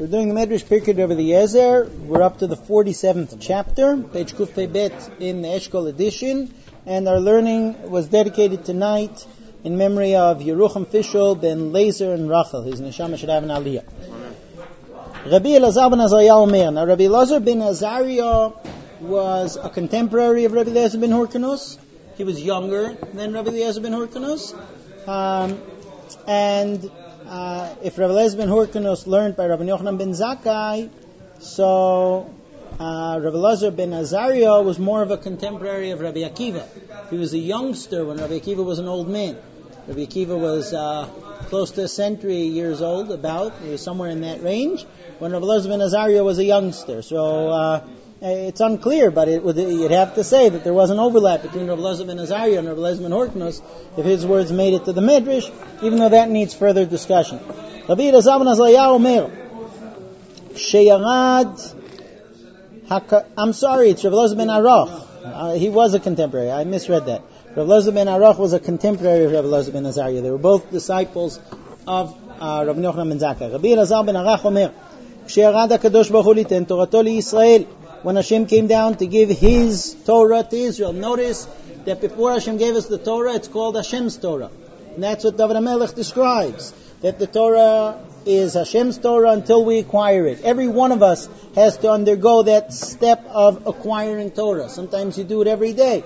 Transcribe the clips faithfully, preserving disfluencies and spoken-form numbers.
We're doing the Medrash Pirkei Rebbe Eliezer. We're up to the forty-seventh chapter, page Kuf Pei Bet in the Eshkol edition, and our learning was dedicated tonight in memory of Yerucham Fishel ben Lazer and Rachel. His neshama should have an aliyah. Rabbi Elazar ben Azariah Omer. Now, Rabbi Elazar ben Azariah was a contemporary of Rabbi Eliezer ben Hyrcanus. He was younger than Rabbi Eliezer ben Hyrcanus. Um, and uh, if Rabbi Eliezer ben Hyrcanus learned by Rabbi Yochanan ben Zakkai, so uh, Rabbi Elazar ben Azariah was more of a contemporary of Rabbi Akiva. He was a youngster when Rabbi Akiva was an old man. Rabbi Akiva was uh, close to a century years old, about. He was somewhere in that range, when Rabbi Elazar ben Azariah was a youngster. So uh, it's unclear, but it would, you'd have to say that there was an overlap between Rabbi Elazar ben Azariah and Rabbi Elazar ben Hyrcanus if his words made it to the Medrash, even though that needs further discussion. Rabbi Elazar ben Azariah Omer, Sheyarad, Haka, I'm sorry, it's Rabbi Elazar ben Arach. Uh, he was a contemporary. I misread that. Rabbi Elazar ben Arach was a contemporary of Rabbi Elazar ben Azariah. They were both disciples of uh, Rabbi Yochanan ben Zakkai. Rabbi Elazar ben Arach Omer, Sheyarad HaKadosh Baruch Hu liten Torato liYisrael. When Hashem came down to give His Torah to Israel. Notice that before Hashem gave us the Torah, it's called Hashem's Torah. And that's what David HaMelech describes, that the Torah is Hashem's Torah until we acquire it. Every one of us has to undergo that step of acquiring Torah. Sometimes you do it every day.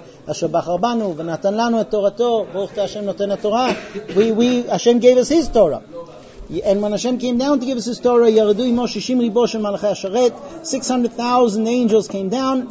We, we, Hashem gave us His Torah. And when Hashem came down to give us His Torah, six hundred thousand angels came down,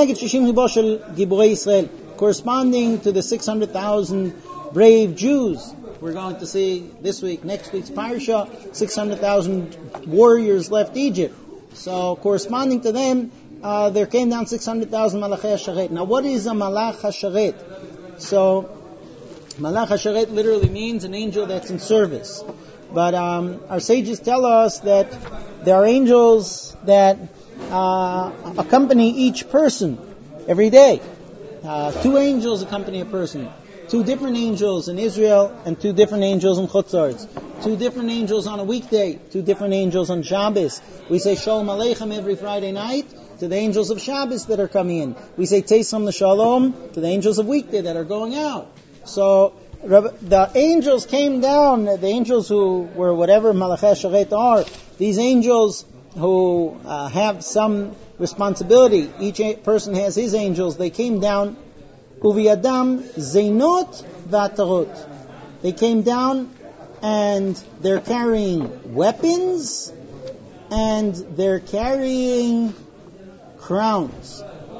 corresponding to the six hundred thousand brave Jews. We're going to see this week, next week's Parsha, six hundred thousand warriors left Egypt. So corresponding to them, uh, there came down six hundred thousand Malachei HaSharet. Now what is a Malach HaSharet? So, Malach HaSharet literally means an angel that's in service. But um, our sages tell us that there are angels that uh, accompany each person every day. Uh, two angels accompany a person. Two different angels in Israel and two different angels in Chutz La'aretz. Two different angels on a weekday. Two different angels on Shabbos. We say Shalom Aleichem every Friday night to the angels of Shabbos that are coming in. We say Teisam L'Shalom to the angels of weekday that are going out. So the angels came down, the angels who were whatever Malachei HaSharet are, these angels who uh, have some responsibility, each a- person has his angels, they came down, Uviyadam Zeinot V'Atarot. They came down and they're carrying weapons and they're carrying crowns.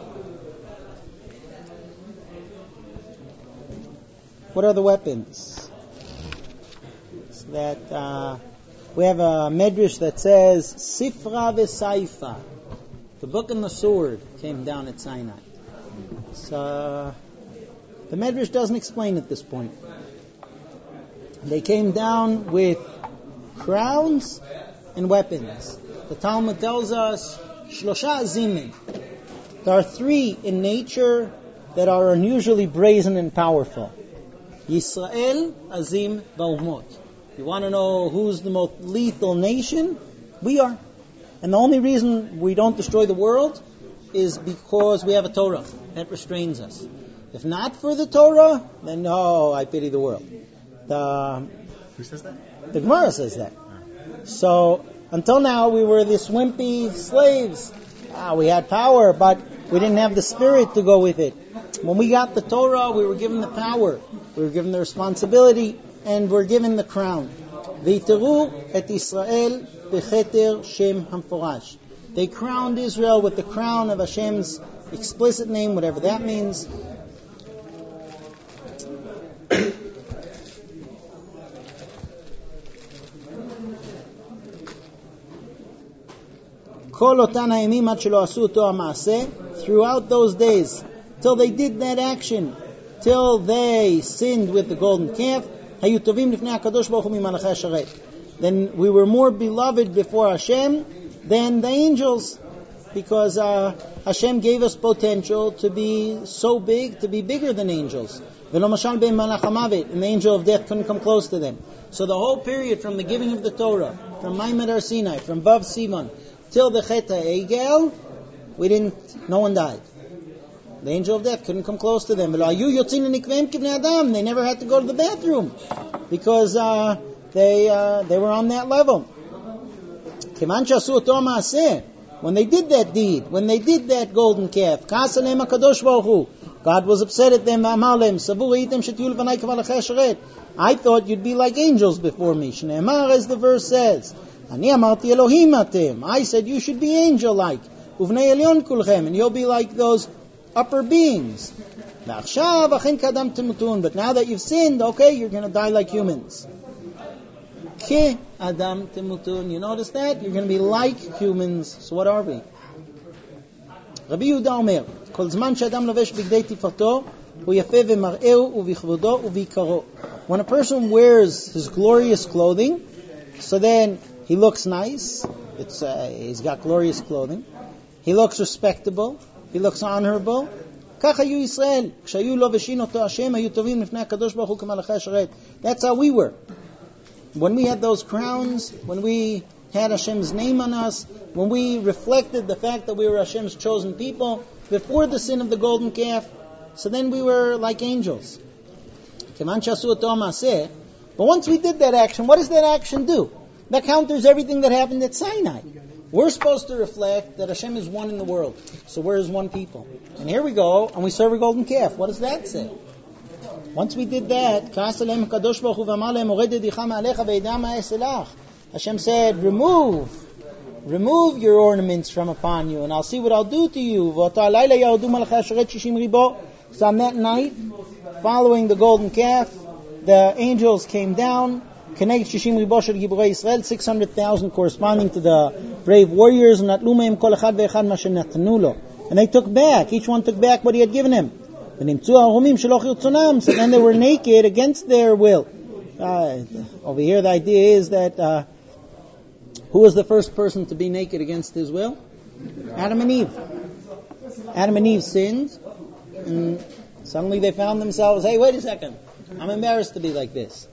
What are the weapons? So that uh, we have a medrash that says Sifra v'Saifa. The book and the sword came down at Sinai. So uh, the medrash doesn't explain at this point. They came down with crowns and weapons. The Talmud tells us Shlosha Azimin. There are three in nature that are unusually brazen and powerful. Yisrael, Azim, Ba'umot. You want to know who's the most lethal nation? We are. And the only reason we don't destroy the world is because we have a Torah that restrains us. If not for the Torah, then no, I pity the world. The, Who says that? The Gemara says that. So, until now, we were the wimpy slaves. Ah, we had power, but we didn't have the spirit to go with it. When we got the Torah, we were given the power, we were given the responsibility, and we're given the crown. V'yiteru et Yisrael b'cheter Shem Hamforash. They crowned Israel with the crown of Hashem's explicit name, whatever that means. Kol otan ha'yamim ad shelo asu oto ha'maaseh. Throughout those days, till they did that action, till they sinned with the golden calf, hayu tovim lifnei HaKadosh Baruch Hu mimalachei HaSharet. Then we were more beloved before Hashem than the angels, because uh, Hashem gave us potential to be so big, to be bigger than angels. V'lo mashal be'im malach hamavet, and the angel of death couldn't come close to them. So the whole period from the giving of the Torah, from Ma'amad Har Sinai, from Vav Sivan, till the Chet HaEgel, we didn't, no one died. The angel of death couldn't come close to them. They never had to go to the bathroom because uh, they uh, they were on that level. When they did that deed, when they did that golden calf, God was upset at them. I thought you'd be like angels before me. As the verse says, I said you should be angel-like. And you'll be like those upper beings. But now that you've sinned, okay, you're going to die like humans. Ki adam temutun. You notice that? You're going to be like humans. So what are we? Rabbi Yehuda Omer, Kol zman she'adam lovesh bigdei tifarto, hu yafeh v'mar'eu u'vichvodo u'vikaro. When a person wears his glorious clothing, so then he looks nice. It's uh, he's got glorious clothing. He looks respectable. He looks honorable. כך היו ישראל, כשהיו לובשים אותו השם, היו טובים לפני הקדוש ברוך הוא כמלאכי השרת. That's how we were. When we had those crowns, when we had Hashem's name on us, when we reflected the fact that we were Hashem's chosen people, before the sin of the golden calf, so then we were like angels. But once we did that action, what does that action do? That counters everything that happened at Sinai. We're supposed to reflect that Hashem is one in the world. So we're His one people. And here we go, and we serve a golden calf. What does that say? Once we did that, Hashem said, remove, remove your ornaments from upon you, and I'll see what I'll do to you. So on that night, following the golden calf, the angels came down, six hundred thousand corresponding to the brave warriors, and they took back, each one took back what he had given him. So then they were naked against their will. Uh, over here the idea is that uh, who was the first person to be naked against his will? Adam and Eve. Adam and Eve sinned, and suddenly they found themselves, hey, wait a second, I'm embarrassed to be like this.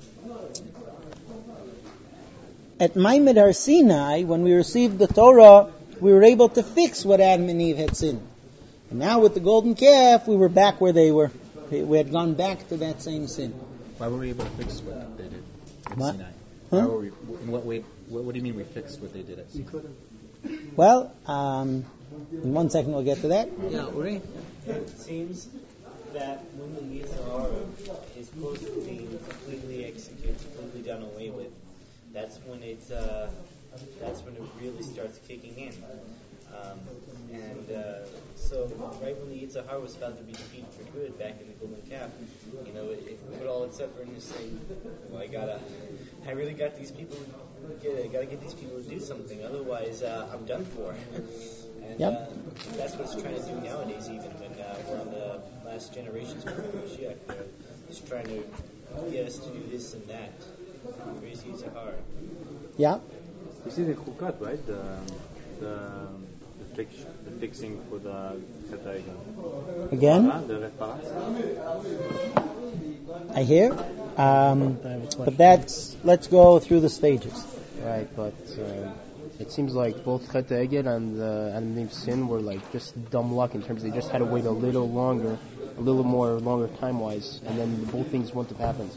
At Ma'amad Har Sinai, when we received the Torah, we were able to fix what Adam and Eve had sinned. And now with the golden calf, we were back where they were. We had gone back to that same sin. Why were we able to fix what they did at what? Sinai? Huh? Why were we, in what way? What, what do you mean we fixed what they did at Sinai? Well, um, in one second we'll get to that. Yeah, Uri? It seems that when the Yisrael is supposed to be completely executed, completely done away with, that's when it's uh, that's when it really starts kicking in. Um, and uh, so, right when the Yetzer Hara was about to be defeated for good back in the golden calf, you know, it, it put all its effort into saying, "Well, I gotta, I really got these people, get, I gotta get these people to do something. Otherwise, uh, I'm done for." And yep. uh, that's what it's trying to do nowadays, even when uh, we're on the last generations of Mashiach. It's trying to get us to do this and that. Crazy Yetzer Hara. Yeah. You see the chukat, right? The the the, fix, the fixing for the Chet Again? The reparation. I hear. Um, but that's, let's go through the stages. Right, but uh, it seems like both Chet HaEgel and uh, Adam and Eve's sin were like just dumb luck in terms of they just had to wait a little longer, a little more longer time-wise, and then both things wouldn't have happened.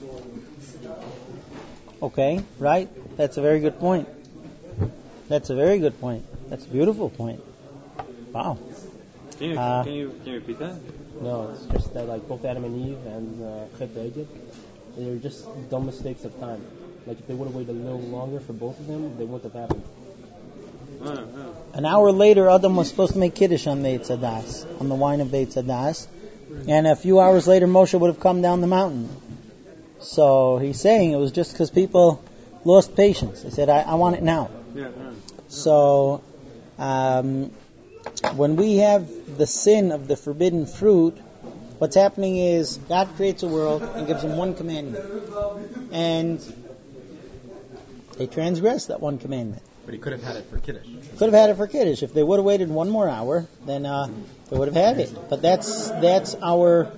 Okay, right? That's a very good point. That's a very good point. That's a beautiful point. Wow. Can you, Uh, can you can you repeat that? No, it's just that like both Adam and Eve and uh, Chet HaEgel, they were just dumb mistakes of time. Like if they would have waited a little longer for both of them, they wouldn't have happened. Uh, uh. An hour later, Adam was supposed to make Kiddush on Beit Zadas, on the wine of Beit Zadas. And a few hours later, Moshe would have come down the mountain. So he's saying it was just because people lost patience. They said, I, I want it now. Yeah, yeah. So um, when we have the sin of the forbidden fruit, what's happening is God creates a world and gives them one commandment. And they transgress that one commandment. But he could have had it for Kiddush. Could have had it for Kiddush. If they would have waited one more hour, then uh, they would have had it. But that's that's our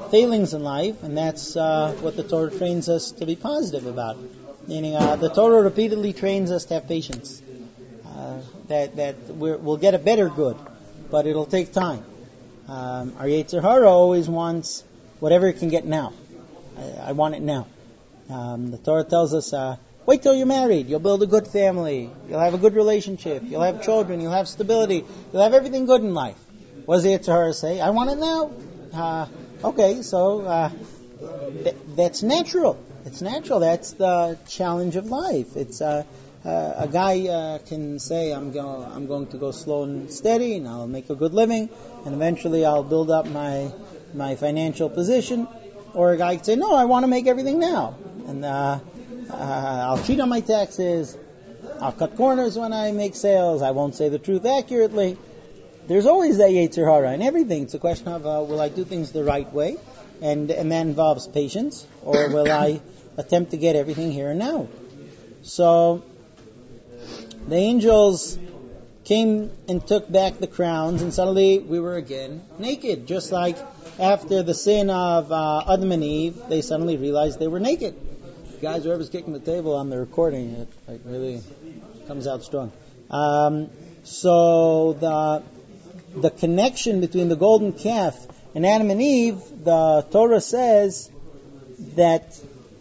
failings in life, and that's uh, what the Torah trains us to be positive about. Meaning, uh, the Torah repeatedly trains us to have patience. Uh, that that we're, we'll get a better good, but it'll take time. Um, our Yetzer Hara always wants whatever it can get now. I, I want it now. Um, the Torah tells us, uh, wait till you're married. You'll build a good family. You'll have a good relationship. You'll have children. You'll have stability. You'll have everything good in life. What does the Yetzer Hara say? I want it now. Uh, okay, so uh, th- that's natural. It's natural. That's the challenge of life. It's uh, uh, a guy uh, can say, I'm going, I'm going to go slow and steady, and I'll make a good living, and eventually I'll build up my my financial position. Or a guy can say, no, I want to make everything now, and uh, uh, I'll cheat on my taxes. I'll cut corners when I make sales. I won't say the truth accurately. There's always that Yetzer Hara in everything. It's a question of uh, will I do things the right way, and and that involves patience, or will I attempt to get everything here and now? So the angels came and took back the crowns, and suddenly we were again naked. Just like after the sin of uh, Adam and Eve, they suddenly realized they were naked. Guys, whoever's kicking the table on the recording, it, it really comes out strong. Um, so the the connection between the golden calf and Adam and Eve, the Torah says that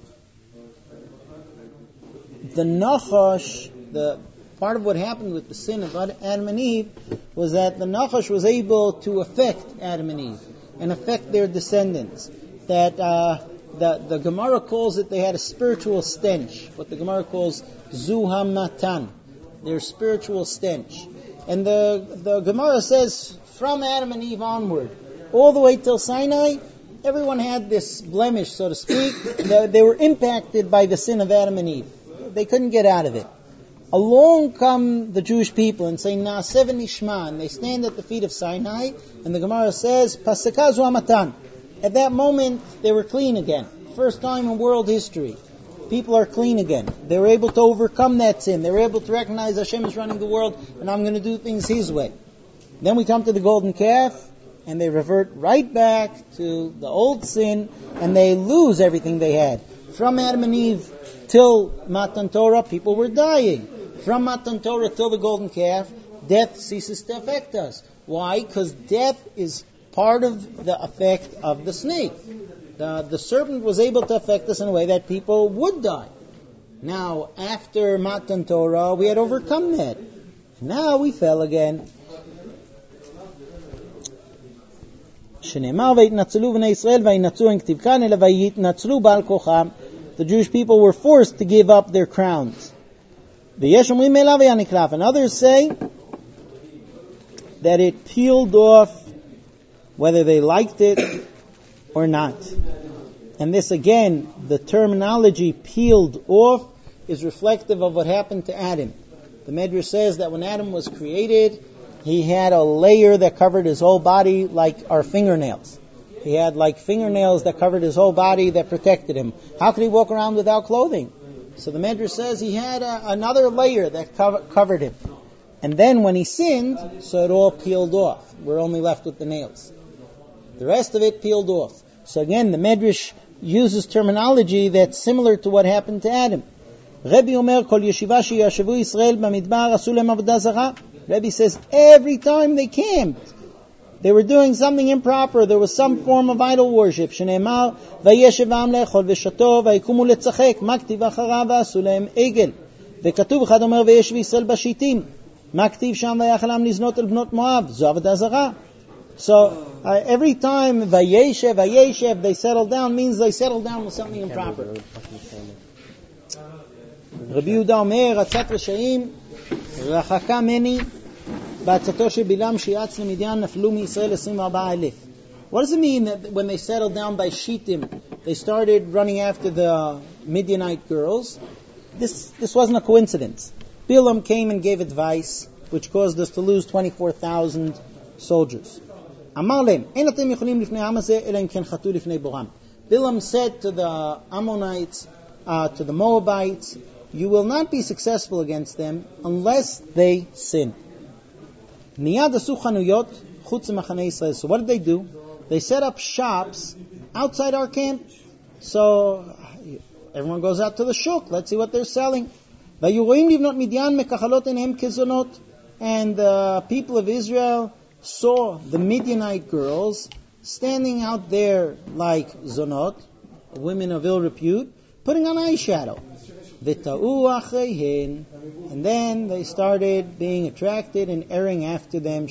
the Nachash, the part of what happened with the sin of Adam and Eve, was that the Nachash was able to affect Adam and Eve and affect their descendants. That uh, the the Gemara calls it, they had a spiritual stench, what the Gemara calls Zuhamatan, their spiritual stench. And the the Gemara says from Adam and Eve onward, all the way till Sinai, everyone had this blemish, so to speak. They, they were impacted by the sin of Adam and Eve. They couldn't get out of it. Along come the Jewish people and say, Na'aseh v'nishma, and they stand at the feet of Sinai, and the Gemara says, Pasaka zu hamatan. At that moment, they were clean again. First time in world history. People are clean again. They were able to overcome that sin. They were able to recognize Hashem is running the world, and I'm going to do things His way. Then we come to the golden calf, and they revert right back to the old sin, and they lose everything they had. From Adam and Eve till Matan Torah, people were dying. From Matan Torah till the golden calf, death ceases to affect us. Why? Because death is part of the effect of the snake. The, the serpent was able to affect us in a way that people would die. Now, after Matan Torah, we had overcome that. Now we fell again. The Jewish people were forced to give up their crowns. And others say that it peeled off whether they liked it or not. And this again, the terminology peeled off is reflective of what happened to Adam. The Medrash says that when Adam was created, he had a layer that covered his whole body like our fingernails. He had like fingernails that covered his whole body that protected him. How could he walk around without clothing? So the Medrash says he had a, another layer that cover, covered him. And then when he sinned, so it all peeled off. We're only left with the nails. The rest of it peeled off. So again, the Medrash uses terminology that's similar to what happened to Adam. Rebbe Omer, Kol Yeshiva Sheyashavu Yisrael Bamidbar Asu Lehem Avodah Zarah. Rebbe says every time they camped, they were doing something improper. There was some form of idol worship. Shneimar Vayeshev Am Lechol Veshato Vayikumu Letzachek Maktiv Acharav Asu Lehem Egel. Vekatuv Echad Omer Vayeshev Yisrael Bashitim Maktiv Sham Vayachal Am Liznot El Bnot Moav Zo Avodah Zarah. So uh, every time Vayeshev Vayeshev they settled down means they settled down with something improper. Rabbi Yehuda Omer Atzat Reshaim Rachaka Meni Ba'atzato Shel Bilam Shi'atz LeMidyan Naflu MiYisrael twenty-four thousand. What does it mean that when they settled down by Shittim, they started running after the Midianite girls? This this wasn't a coincidence. Bilam came and gave advice, which caused us to lose twenty-four thousand soldiers. Amar lehem, ein atem yocholim lifnei ha'am hazeh ela im ken chatu lifnei boram. Bilam said to the Ammonites, uh, to the Moabites, you will not be successful against them unless they sin. Niyad asu chanuyot chutz mechanei Yisrael. So what did they do? They set up shops outside our camp. So everyone goes out to the shuk. Let's see what they're selling. And the people of Israel saw the Midianite girls standing out there like zonot, women of ill repute, putting on eyeshadow. And then they started being attracted and erring after them.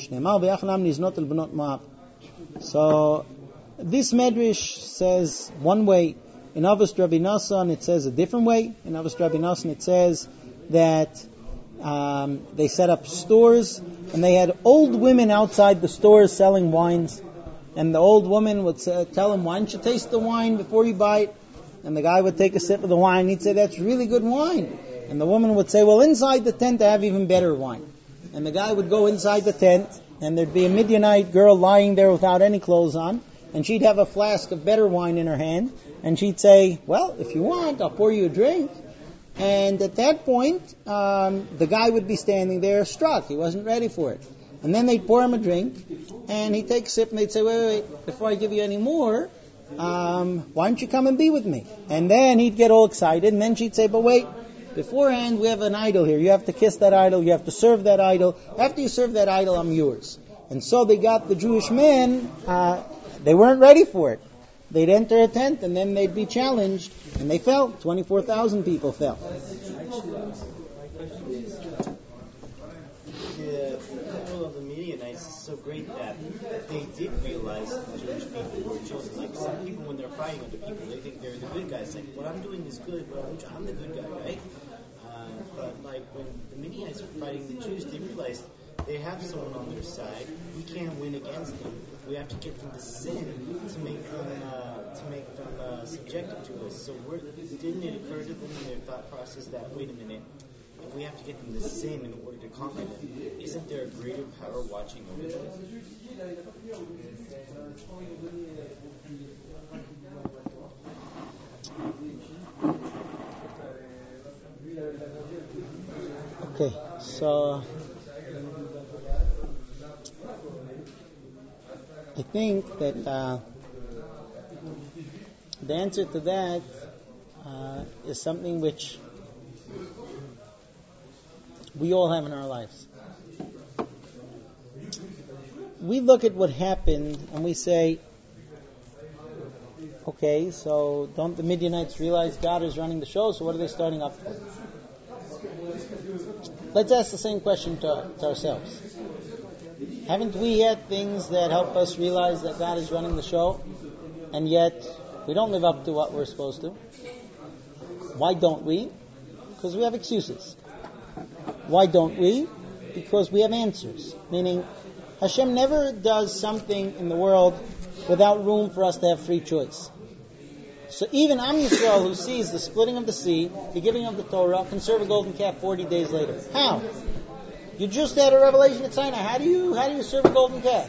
So this medrash says one way. In Avos Rabbi Nassan it says a different way. In Avos Rabbi Nassan it says that um, they set up stores and they had old women outside the stores selling wines. And the old woman would say, tell him, why don't you taste the wine before you buy it? And the guy would take a sip of the wine and he'd say, that's really good wine. And the woman would say, well, inside the tent I have even better wine. And the guy would go inside the tent and there'd be a Midianite girl lying there without any clothes on. And she'd have a flask of better wine in her hand. And she'd say, well, if you want, I'll pour you a drink. And at that point, um, the guy would be standing there struck. He wasn't ready for it. And then they'd pour him a drink. And he'd take a sip and they'd say, wait, wait, wait, before I give you any more, um, why don't you come and be with me? And then he'd get all excited. And then she'd say, but wait, beforehand we have an idol here. You have to kiss that idol. You have to serve that idol. After you serve that idol, I'm yours. And so they got the Jewish men, uh, they weren't ready for it. They'd enter a tent and then they'd be challenged. And they fell. twenty-four thousand people fell. The people of the Midianites is so great that they did realize the Jewish people were chosen. Like some people, when they're fighting other people, they think they're the good guys. Like, what I'm doing is good, but I'm, I'm the good guy, right? Uh, but like when the Midianites were fighting the Jews, they realized they have someone on their side. We can't win against them. We have to get them to sin to make them uh, to make them uh, subjective to us. So we're, didn't it occur to them in their thought process that, wait a minute, if we have to get them to sin in order to conquer them, isn't there a greater power watching over them? Okay, so I think that uh, the answer to that uh, is something which we all have in our lives. We look at what happened and we say, okay, so don't the Midianites realize God is running the show, so what are they starting up for? Let's ask the same question to, to ourselves. Haven't we had things that help us realize that God is running the show, and yet we don't live up to what we're supposed to? Why don't we? Because we have excuses. Why don't we? Because we have answers. Meaning, Hashem never does something in the world without room for us to have free choice. So even Am Yisrael, who sees the splitting of the sea, the giving of the Torah, can serve a golden calf forty days later. How? You just had a revelation at Sinai. How do you how do you serve a golden calf?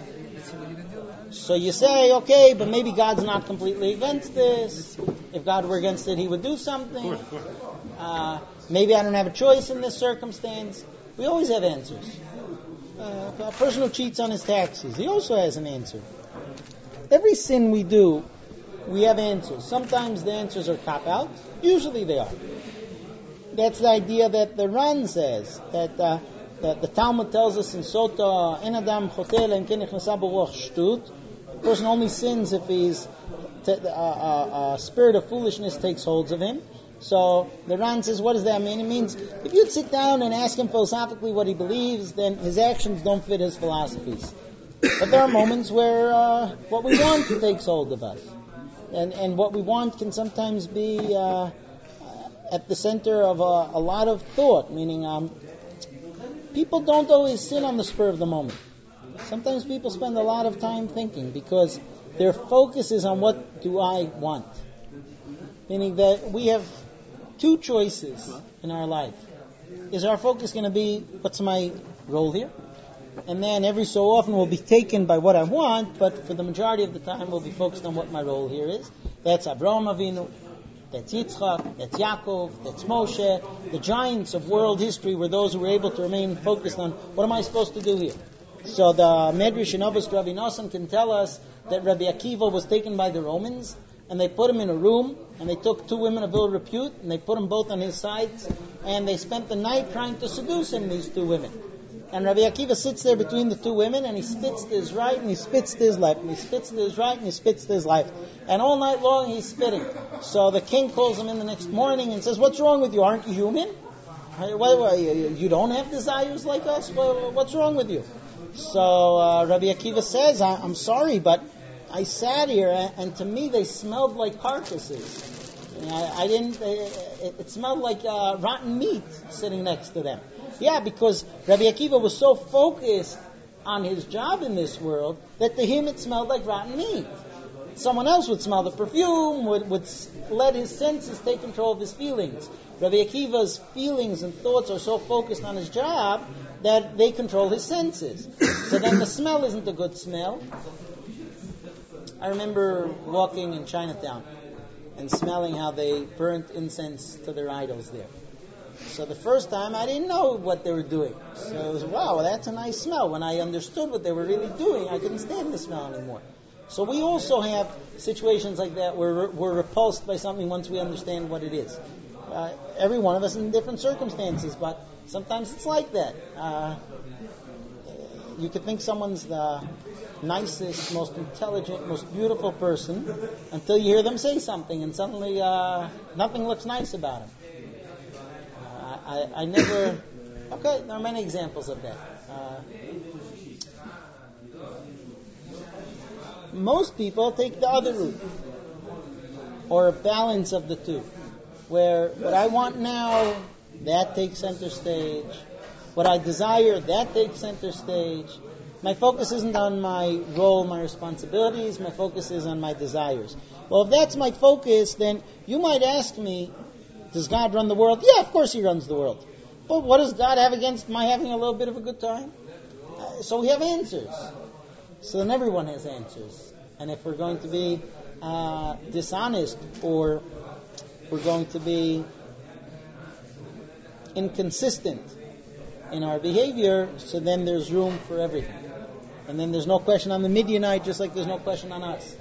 So you say, okay, but maybe God's not completely against this. If God were against it, He would do something. Uh, maybe I don't have a choice in this circumstance. We always have answers. Uh, a person who cheats on his taxes, he also has an answer. Every sin we do, we have answers. Sometimes the answers are cop-out. Usually they are. That's the idea that the Ran says, that uh, the, the Talmud tells us in Sota, En Adam chotel en ken nichnasa bo ruach shtut. A person only sins if his t- uh, uh, uh, spirit of foolishness takes hold of him. So the Ran says, what does that mean? It means if you'd sit down and ask him philosophically what he believes, then his actions don't fit his philosophies. But there are moments where uh, what we want takes hold of us. And, and what we want can sometimes be uh, at the center of a, a lot of thought, meaning um, people don't always sin on the spur of the moment. Sometimes people spend a lot of time thinking because their focus is on what do I want. Meaning that we have two choices in our life. Is our focus going to be, what's my role here? And then every so often we'll be taken by what I want, but for the majority of the time we'll be focused on what my role here is. That's Avraham Avinu, that's Yitzchak, that's Yaakov, that's Moshe. The giants of world history were those who were able to remain focused on, what am I supposed to do here? So the Medrash in Avos Rabbi Nosson can tell us that Rabbi Akiva was taken by the Romans, and they put him in a room, and they took two women of ill repute, and they put them both on his sides, and they spent the night trying to seduce him, these two women. And Rabbi Akiva sits there between the two women, and he spits to his right, and he spits to his left, and he spits to his right, and he spits to his left. And all night long he's spitting. So the king calls him in the next morning and says, "What's wrong with you? Aren't you human? Why, why, you don't have desires like us? What's wrong with you?" So uh, Rabbi Akiva says, "I'm sorry, but I sat here, and to me they smelled like carcasses. I, I didn't. It, it smelled like uh, rotten meat sitting next to them." Yeah, because Rabbi Akiva was so focused on his job in this world that to him it smelled like rotten meat. Someone else would smell the perfume, would, would let his senses take control of his feelings. Rabbi Akiva's feelings and thoughts are so focused on his job that they control his senses. So then the smell isn't a good smell. I remember walking in Chinatown and smelling how they burnt incense to their idols there. So the first time I didn't know what they were doing. So it was, wow, that's a nice smell. When I understood what they were really doing, I couldn't stand the smell anymore. So we also have situations like that where we're repulsed by something once we understand what it is. Uh, every one of us in different circumstances, but sometimes it's like that. Uh, you could think someone's the nicest, most intelligent, most beautiful person until you hear them say something, and suddenly uh, nothing looks nice about them. Uh, I, I never... Okay, there are many examples of that. Uh, most people take the other route, or a balance of the two, where what I want now, that takes center stage. What I desire, that takes center stage. My focus isn't on my role, my responsibilities. My focus is on my desires. Well, if that's my focus, then you might ask me, does God run the world? Yeah, of course He runs the world. But what does God have against my having a little bit of a good time? Uh, so we have answers. So then everyone has answers. And if we're going to be uh, dishonest, or we're going to be inconsistent in our behavior, so then there's room for everything. And then there's no question on the Midianite, just like there's no question on us.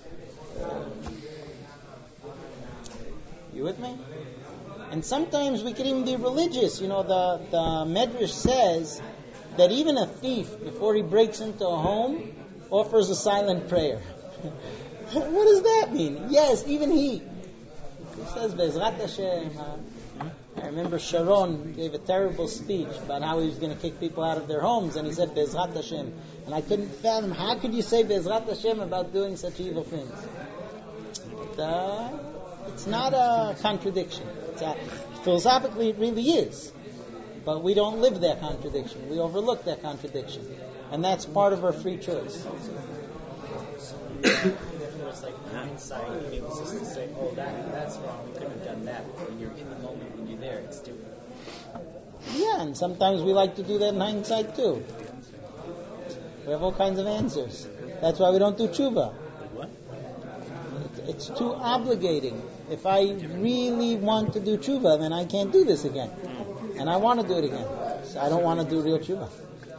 You with me? And sometimes we can even be religious. You know, the, the Medrash says that even a thief, before he breaks into a home, offers a silent prayer. What does that mean? Yes, even he. He says, Bezrat Hashem. Uh, I remember Sharon gave a terrible speech about how he was going to kick people out of their homes, and he said, Bezrat Hashem. And I couldn't fathom, how could you say Bezrat Hashem about doing such evil things? But, uh, it's not a contradiction. It's a, philosophically, it really is. But we don't live that contradiction. We overlook that contradiction. And that's part of our free choice. It's like hindsight, being able to say, oh, that, that's wrong, we couldn't have done that. But when you're in the moment, when you're there, it's different. Yeah, and sometimes we like to do that in hindsight too. We have all kinds of answers. That's why we don't do tshuva. What? It, it's too obligating. If I really want to do tshuva, then I can't do this again. And I want to do it again. So I don't want to do real tshuva.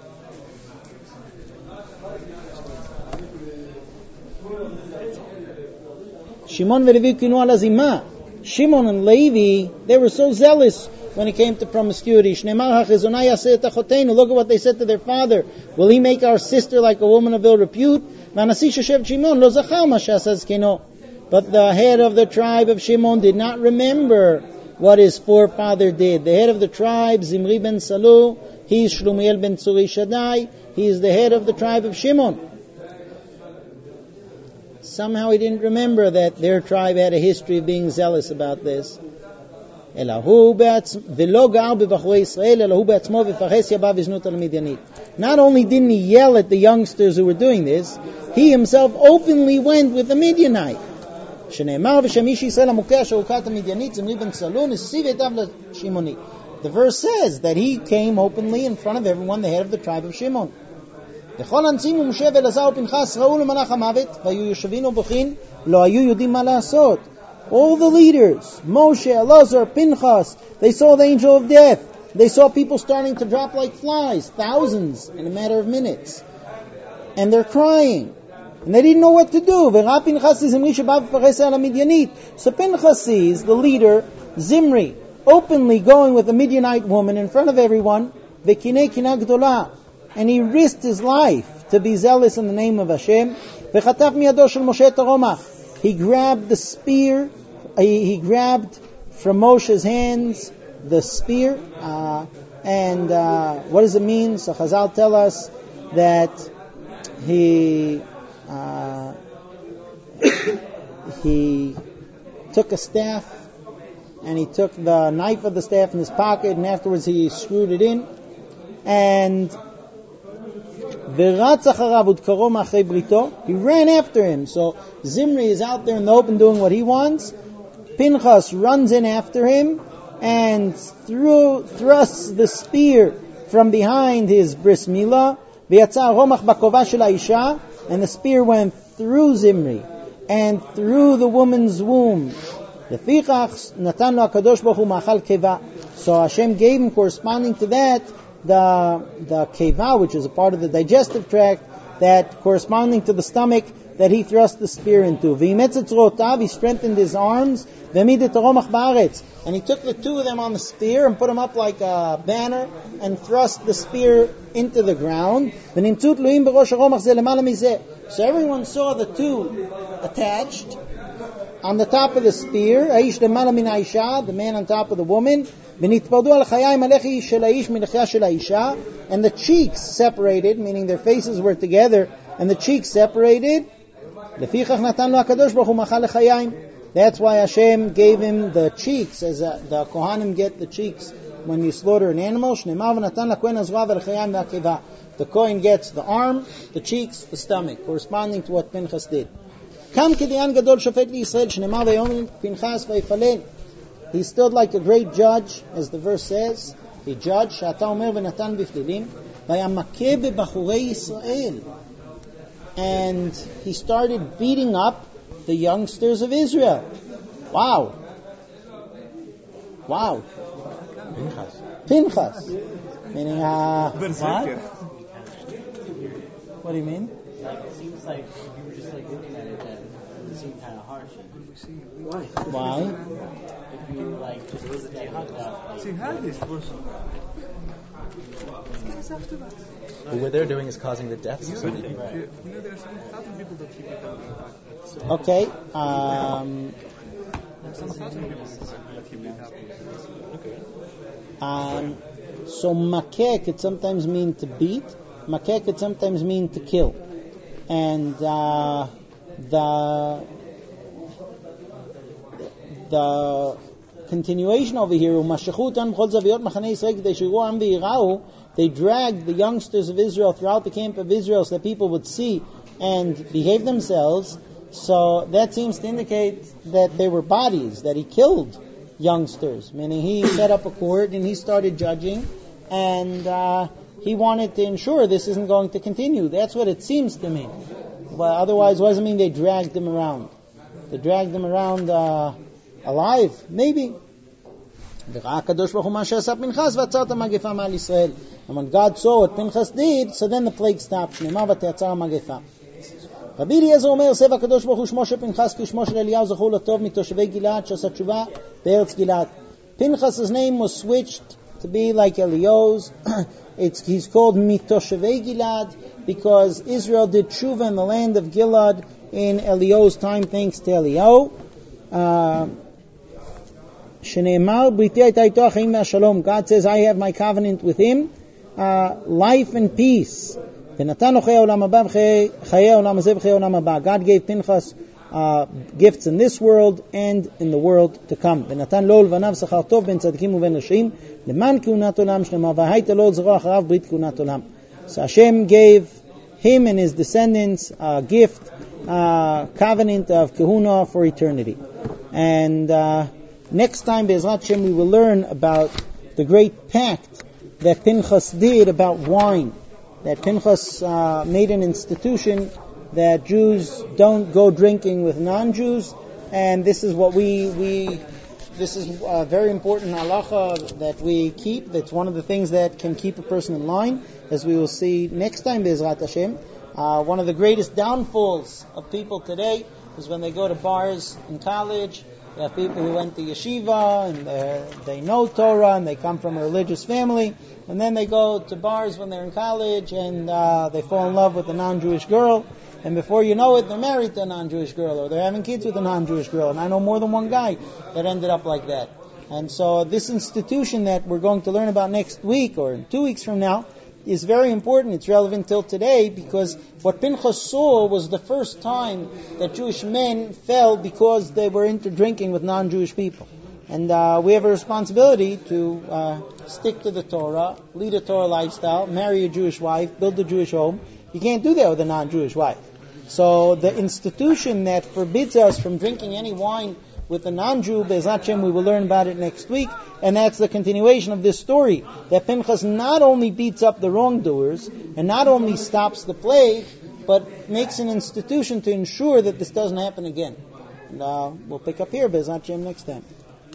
Shimon v'Levi kinu ala zimah. Shimon and Levi, they were so zealous when it came to promiscuity. Shneimar ha'chezonah yaseh et achotenu. Look at what they said to their father. Will he make our sister like a woman of ill repute? V'anasi sheshev Shimon lo zachar ma she'asa zkeno. But the head of the tribe of Shimon did not remember what his forefather did. The head of the tribe, Zimri ben Salu, he is Shlumiel ben Tzuri Shaddai. He is the head of the tribe of Shimon. Somehow he didn't remember that their tribe had a history of being zealous about this. Not only didn't he yell at the youngsters who were doing this, he himself openly went with the Midianite. The verse says that he came openly in front of everyone, the head of the tribe of Shimon. All the leaders, Moshe, Elazar, Pinchas, they saw the angel of death. they saw people starting to drop like flies, thousands in a matter of minutes. And they're crying. And they didn't know what to do. So Pinchas sees the leader, Zimri, openly going with a Midianite woman in front of everyone, and he risked his life to be zealous in the name of Hashem. He grabbed the spear, he, he grabbed from Moshe's hands the spear, uh, and uh, what does it mean? So Chazal tell us that he uh, he took a staff, and he took the knife of the staff in his pocket, and afterwards he screwed it in, and he ran after him. So Zimri is out there in the open doing what he wants. Pinchas runs in after him and threw, thrusts the spear from behind his bris milah. And the spear went through Zimri and through the woman's womb. So Hashem gave him, corresponding to that, the the keva, which is a part of the digestive tract, that corresponding to the stomach, that he thrust the spear into. He strengthened his arms, and he took the two of them on the spear and put them up like a banner and thrust the spear into the ground. So everyone saw the two attached on the top of the spear, the man on top of the woman, and the cheeks separated, meaning their faces were together, and the cheeks separated. That's why Hashem gave him the cheeks, as a, the Kohanim get the cheeks when you slaughter an animal. The Kohen gets the arm, the cheeks, the stomach, corresponding to what Pinchas did. He stood like a great judge, as the verse says. He judged, and he started beating up the youngsters of Israel. Wow. Wow. Pinchas. Pinchas. Meaning, uh, what? What do you mean? Like, it seems like if you were just like looking at it, that it would seem kind of harsh. Why? Why? If you like just look at that hot dog. But what they're doing is causing the deaths of so many people. Okay. Um, um, so makeh could sometimes mean to beat. Makeh could sometimes mean to kill. And uh, the the continuation over here, they dragged the youngsters of Israel throughout the camp of Israel so that people would see and behave themselves. So that seems to indicate that they were bodies, that he killed youngsters, meaning he set up a court and he started judging, and uh, he wanted to ensure this isn't going to continue. That's what it seems to me. But otherwise, what does it mean they dragged them around? They dragged them around uh, alive, maybe. And when God saw what Pinchas did, so then the plague stopped. Rabbi Eliezer אומר, סב הקדוש ברוך הוא שמו של פנחס כשמו של אליהו זכור לטוב מתושבי גלעד שעשה תשובה בארץ גלעד. Pinchas's name was switched to be like Eliyahu's. It's, he's called Mitoshevei Gilad because Israel did tshuva in the land of Gilad in Eliyahu's time, thanks to Eliyahu. Shneimar Briti hayta ito ha'chaim ve'ashalom. God says, I have my covenant with him, uh, life and peace. God gave Pinchas uh, gifts in this world and in the world to come. So Hashem gave him and his descendants a gift, a covenant of Kehuna for eternity. And uh, next time, Be'ezrat Hashem, we will learn about the great pact that Pinchas did about wine. That Pinchas uh, made an institution that Jews don't go drinking with non-Jews, and this is what we we this is a very important halacha that we keep. That's one of the things that can keep a person in line, as we will see next time, Be'ezrat Hashem. Uh, one of the greatest downfalls of people today is when they go to bars in college. You have people who went to yeshiva and they know Torah and they come from a religious family, and then they go to bars when they're in college and uh, they fall in love with a non-Jewish girl, and before you know it, they're married to a non-Jewish girl or they're having kids with a non-Jewish girl. And I know more than one guy that ended up like that. And so this institution that we're going to learn about next week or two weeks from now is very important. It's relevant till today because what Pinchas saw was the first time that Jewish men fell because they were into drinking with non-Jewish people. And uh, we have a responsibility to uh, stick to the Torah, lead a Torah lifestyle, marry a Jewish wife, build a Jewish home. You can't do that with a non-Jewish wife. So the institution that forbids us from drinking any wine with a non-Jew, Be'ezrat Hashem, we will learn about it next week, and that's the continuation of this story, that Pinchas not only beats up the wrongdoers, and not only stops the plague, but makes an institution to ensure that this doesn't happen again. And uh, we'll pick up here, Be'ezrat Hashem, next time.